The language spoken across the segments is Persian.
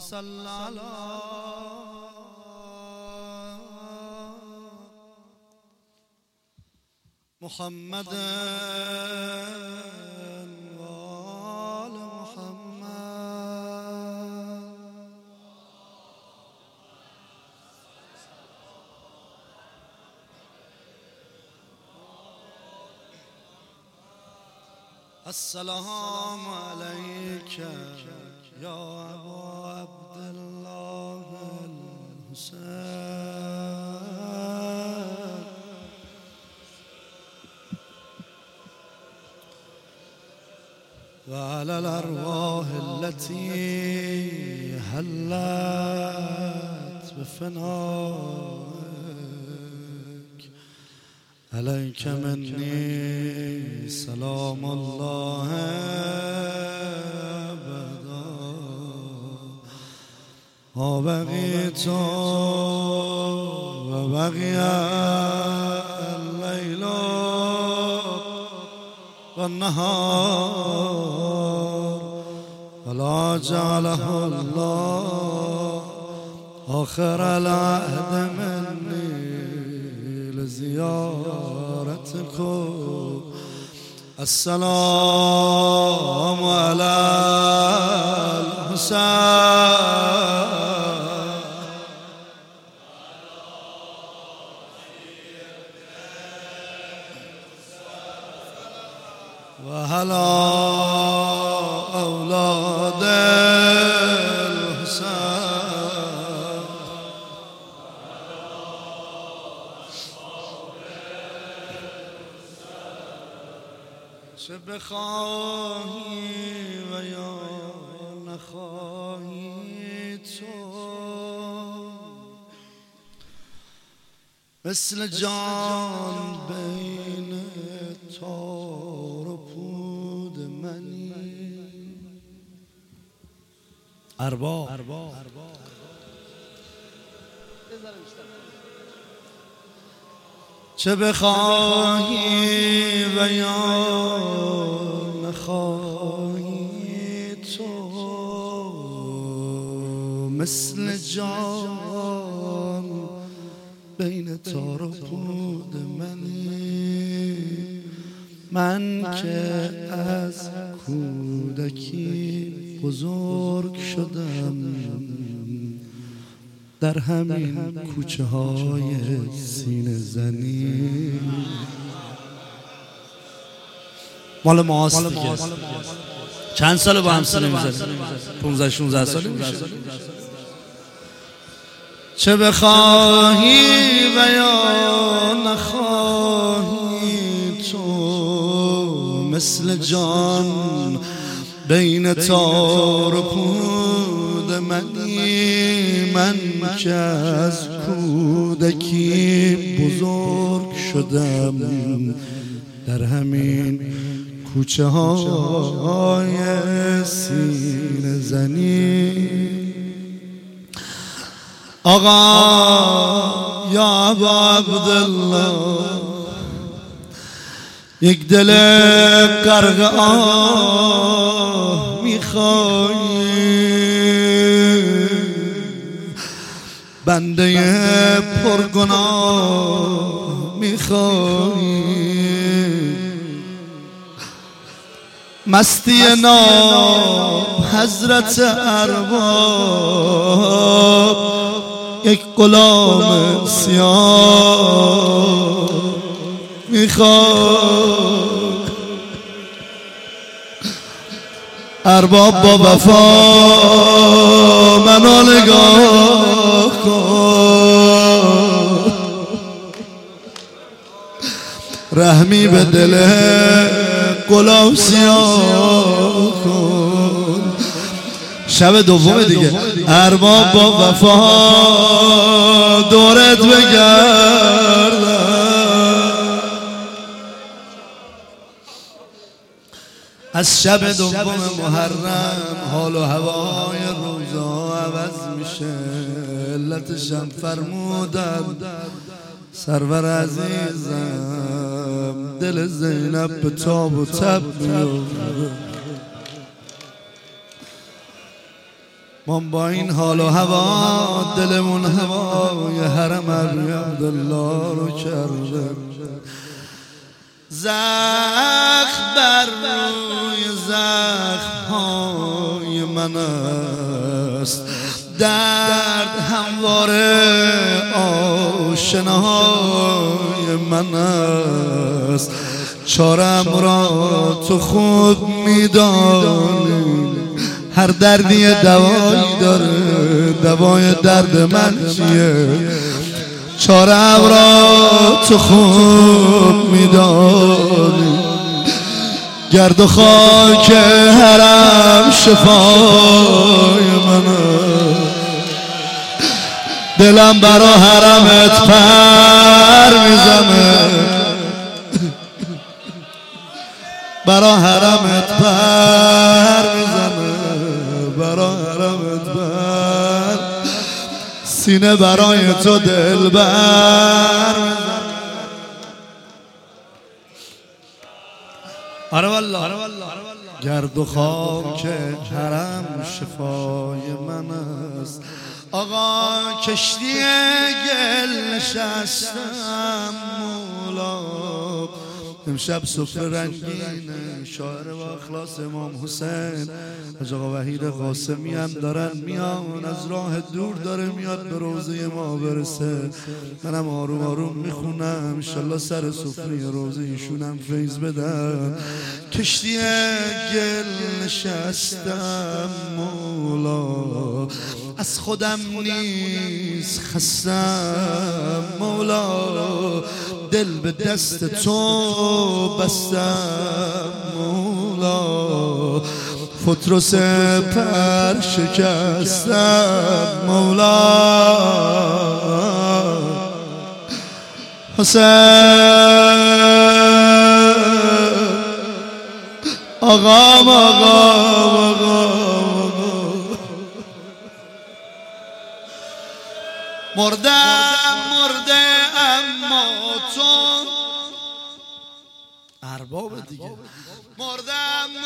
صل على محمد وآل محمد. السلام عليك يا أبا عبد الله الحسين وعلى الأرواح التي هلت بفنائك عليك مني سلام الله أبدا ما بقيت وبقي الليل والنهار ولا جعله الله آخر العهد مني لزيارتكم. السلام على الحسين وهلا أولاد الحسين. چه بخواهی و یا نخواهی تو مثل جان بین تار و پود منی. ارباب چه بخواهی و یا نخواهی تو مثل جان بین تار و پود منی. من که از کودکی بزرگ شدم در همین کوچه های سینه زنی. مال ماست دیگه. چند سال با هم سینه میزنیم؟ 15-16 ساله میشه. چه بخواهی و یا نخواهی تو مثل جان بین تار و پود منی. من که از کودکی بزرگ شدم در همین کوچه های سینه زنی. آقا یا ابا عبدالله یک دل غرق آه میخوایی، بنده پرگناه میخوایی، مستی نام حضرت ارباب یک غلام سیاه میخواد. ارباب با وفا منو نگاه کن، رحمی به دل غلام سیاه کن. شب دوم دیگه ارباب با وفا دورت بگردم. از شب دوم محرم حال و هوای روزا عوض میشه. علتشم فرمودن سرور عزیزم دل زینب به تاب و تب میفته. ما با این حال و هوا دلمون هوای حرم ابی عبدالله رو کرده. زخم بر روی زخم‌های من است، درد همواره آشنای من است. چارم را تو خوب میدانی، هر دردی دوایی داره، دوای درد من چیه؟ چارم را تو خوب میدانی، گرد و خاک حرم شفای منه. دلم برا حرمت پر میزنه، برا حرمت پر میزنه، برا حرمت پر، سینه برای تو دلبر میزنه. آره والله گرد و خاک حرم شفای من است. آقا کشتی گل نشستم مولا، امشب سفره رنگینه، شاعر و اخلاص امام حسین حاج آقا وحید قاسمی هم دارن میان، از راه دور داره میاد به روضه ما برسه. منم آروم آروم میخونم، انشالله سر سفره روضه ایشونم فیض بدن. کشتی گل نشستم مولا، از خودم نیز خستم مولا، دل به دست تو بستم مولا، فترس پر شکستم مولا. حسین آقام مرده اما تو ارباب دیگه، مرده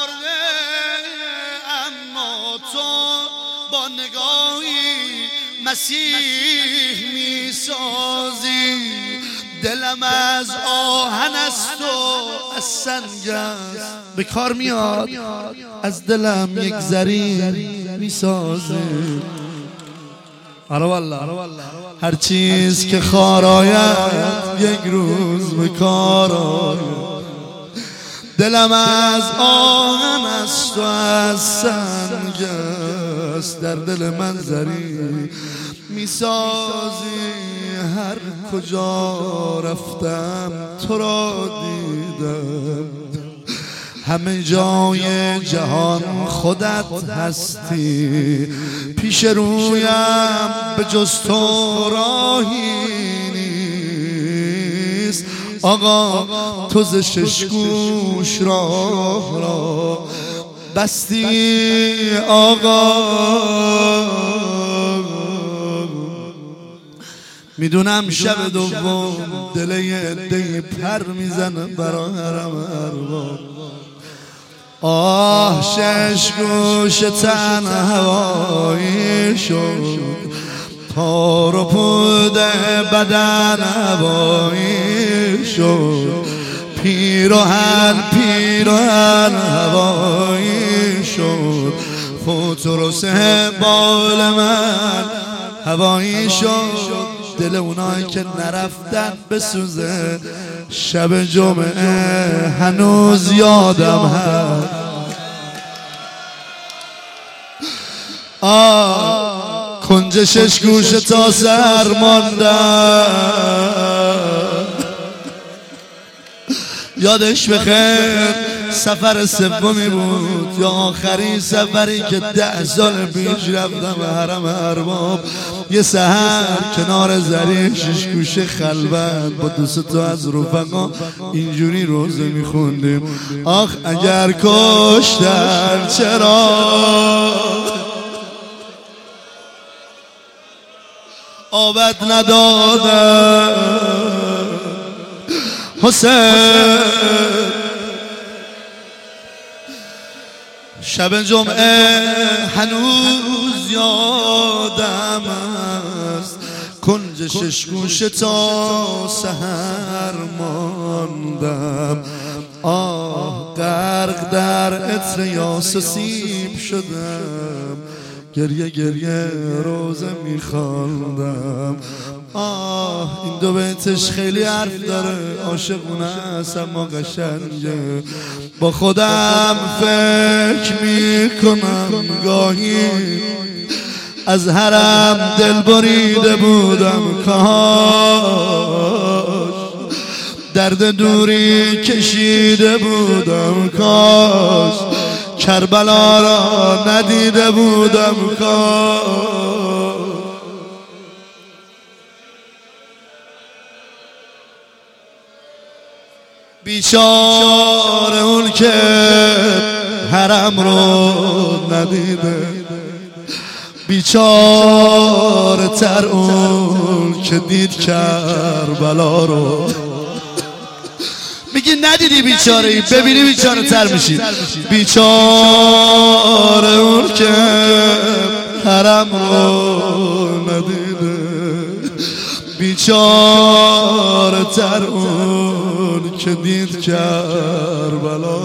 اما تو با نگاهی مسیح میسازی. دلم از آهن است و از سنگ است، به کار میاد از دلم یک زری میسازی. آره والله هر چیز که خار آید یک روز به کار آید. دلم از آهن است و از سنگ است، در دل من زری میسازی. هر کجا رفتم تو را دیدم، همه جای جهان خودت هستی. پیش رویم به جز تو راهی نیست. آقا تو ز شش گوش راه را بستی. آقا میدونم شب دوم دل یه عده‌ای پر میزنه برا حرم ارباب. آه شش گوش تن هوایی شد، تار و پود بدن هوایی شد. پیراهن هوایی شد، فترس بال من هوایی شد. دل اونایی که نرفتن بسوزه، شب جمعه هنوز یادم هست. کنج شش گوش تا سر ماندم، یادش بخیر سفر سومی بود یا آخرین سفری که 10 سال پیش رفتم به حرم ارباب. یه سحر کنار زری شش گوشه خلوت با دوست تا از رفقا اینجوری روزه میخوندیم. آخ اگر کشتن چرا آبت ندادن حسین. شب جمعه هنوز یادم است، کنج شش گوشه تا سحر ماندم. آه غرق در عطر یاس سیب شدم، گریه گریه روزه میخواندم. آه این دو بیتش خیلی حرف داره، عاشقونه است اما قشنگه. با خودم فکر میکنم گاهی از حرم دل بریده بودم، کاش درد دوری کشیده بودم، کاش کربلا را ندیده بودم، کاش بیچاره اون که حرم رو ندیده، بیچاره تر اون که دید کربلا رو. میگی ندیدی بیچاره ای، ببینی بیچاره تر میشی. بیچاره اون که حرم رو ندیده، بیچاره تر اون که دید کربلا.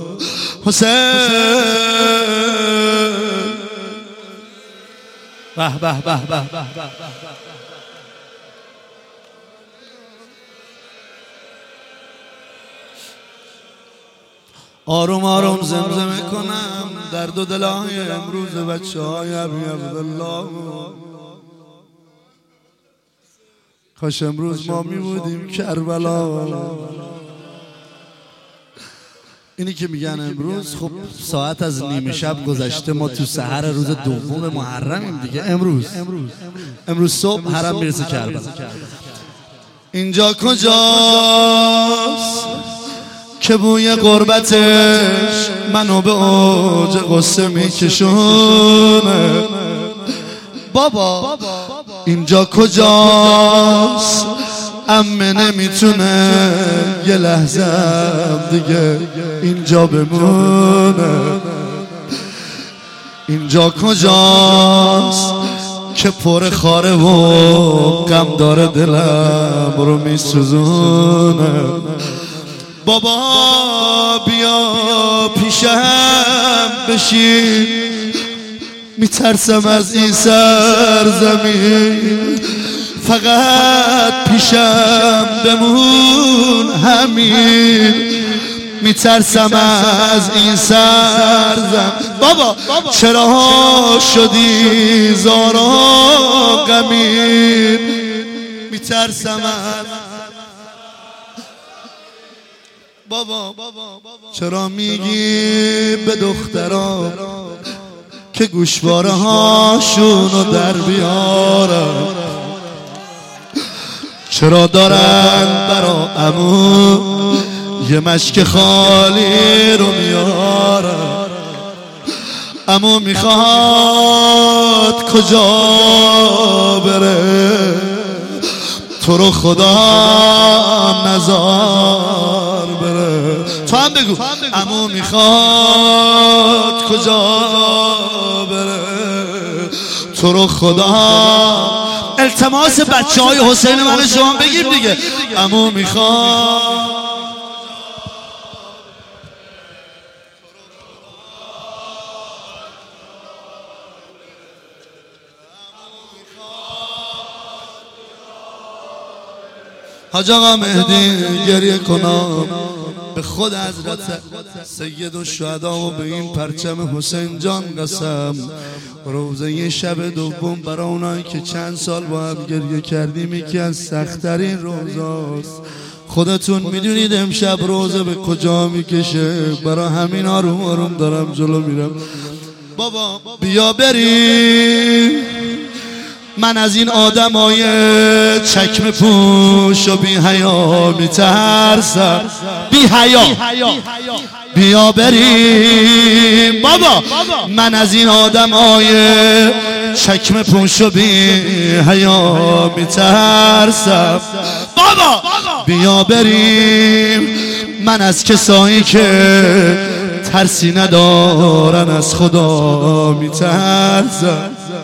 حسین به به به به. آروم آروم زمزمه کنم درد و دلای امروز بچه های ابی عبدالله. کاش امروز ما می بودیم کربلا. اینی که میگن امروز، خب ساعت از نیمه شب گذشته، ما تو سحر روز دوم محرمیم دیگه. امروز صبح حرم میرسه کربلا. اینجا کجاست که بوی غربتش منو به اوج قصه میکشونه؟ بابا اینجا کجاست؟ امه نمیتونه یه لحظه دیگه اینجا بمونه. اینجا کجاست که پر خاره و غم داره دلم رو میسوزونه؟ بابا بیا پیشم بشین، میترسم از این سرزمین، فقط پیشم بمون همین، میترسم از این سرزمین. بابا چرا شدی زارا غمین، میترسم از بابا. چرا میگی به دختران که گوشواره هاشونو در بیارن؟ چرا دارن برا عمو یه مشک خالی رو میارن؟ عمو میخواد کجا بره، تو رو خدا نزار بره. تو هم بگو عمو میخواد کجا بره، تو رو خدا. التماس بچه های حسین من شما بگیم دیگه. عمو میخواد حاج آقا مهدی گریه کنم به خود حضرت سید الشهدا و به این پرچم حسین جان قسم. روزه شب دوم برای اونایی که چند سال با هم گریه کردیم یکی از سخت‌ترین روزاست. خودتون میدونید امشب روزه به کجا میکشه، برای همین آروم آروم دارم جلو میرم. بابا بیا بریم، من از این آدمای چکمه پوش و بی حیا میترسم. بی حیا بیا بریم. بابا من از این آدمای چکمه پوش و بی حیا میترسم. بابا بیا بریم، من از کسایی که ترسی ندارن از خدا میترسم.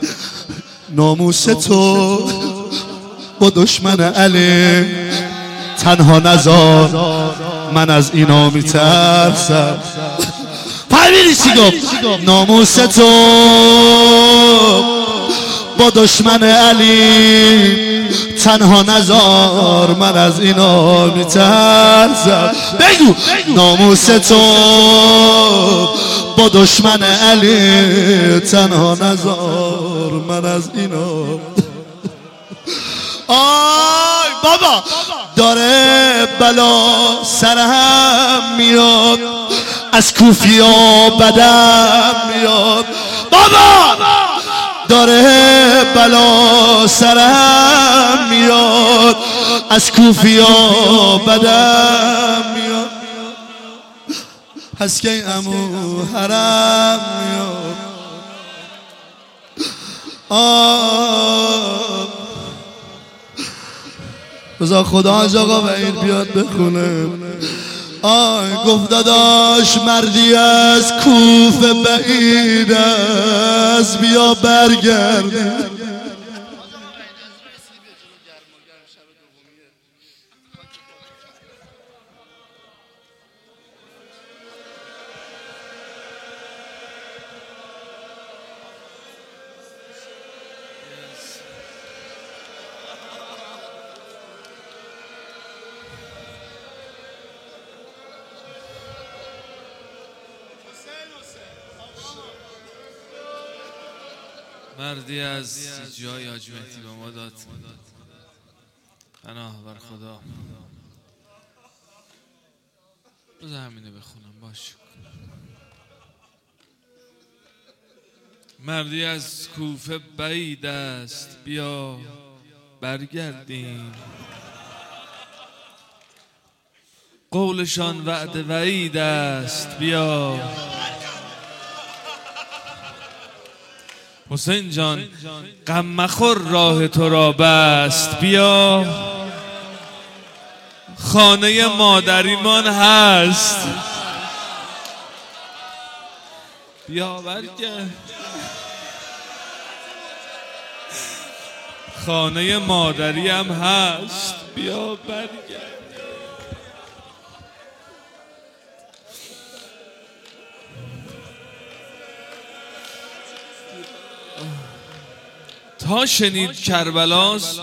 ناموس تو با دشمن علی تنها نزار، من از اینا میترسم. فهمیدی چی گفت؟ ناموس تو با دشمن علی تنها نزار، من از اینا میترسم. بگو ناموس تو با دشمن علی تنها نزار، من از اینا. آی بابا داره بلا سرم میاد، از کوفیا بدم میاد. بابا داره بلا سرم میاد، از کوفیا بدم میاد. پس که امو حرم میاد. بذار خدا از آقا وحید بیاد بخونه. گفت داداش مردی از کوفه بعید است، بیا برگرد. مردی از جای حاج مهدی به ما داد، پناه بر خدا. بذار همینه بخونم باش. مردی از کوفه بعید است، بیا برگردیم. قولشان وعده وعید است، بیا. حسین جان غم مخور راه تو را بست، بیا. خانه مادریمان هست، بیا برگرد. خانه مادری هم هست، بیا برگرد. تا شنید کربلاست.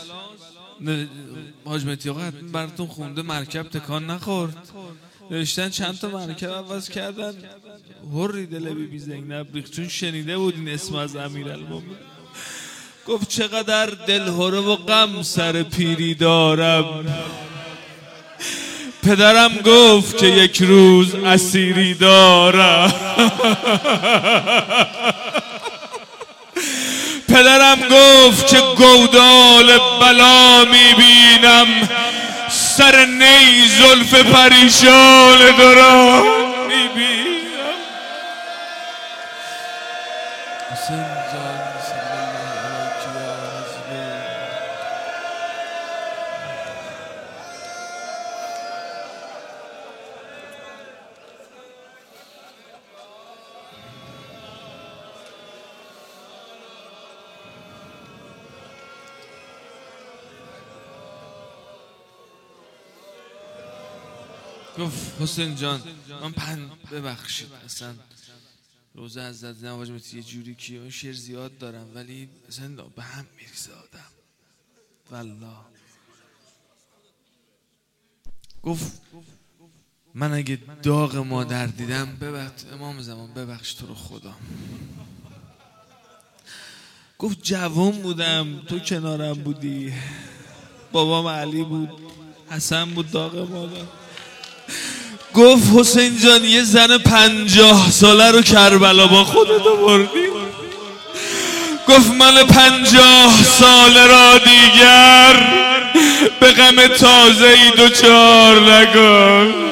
حاج مهدی آقا حتما براتون خونده، مرکب تکان نخورد. نوشتن چند تا مرکب عوض کردن، هری دل بی زینب ریخت، چون شنیده بود این اسم از امیرالمومنین. گفت چقدر دلهره و غم سر پیری دارم. پدرم گفت که یک روز اسیری دارم. پدرم گفت که گودال بلا میبینم، سر نی زلف پریشان دارم میبینم. حسین جان صلی الله علیه گفت حسین جان من ببخشید، اصلا روزه از زد نواج یه جوری که من شعر زیاد دارم ولی اصلا به هم میریزه آدم والله. گفت من اگه داغ مادر دیدم ببخش امام زمان، ببخش تو رو خدا. گفت جوان بودم تو کنارم بودی، بابام علی بود، حسن بود داغ مادر. گفت حسین جان یه زن 50 ساله رو کربلا با خودت آوردی. گفت من 50 ساله را دیگر به غم تازه ای دوچار نکن.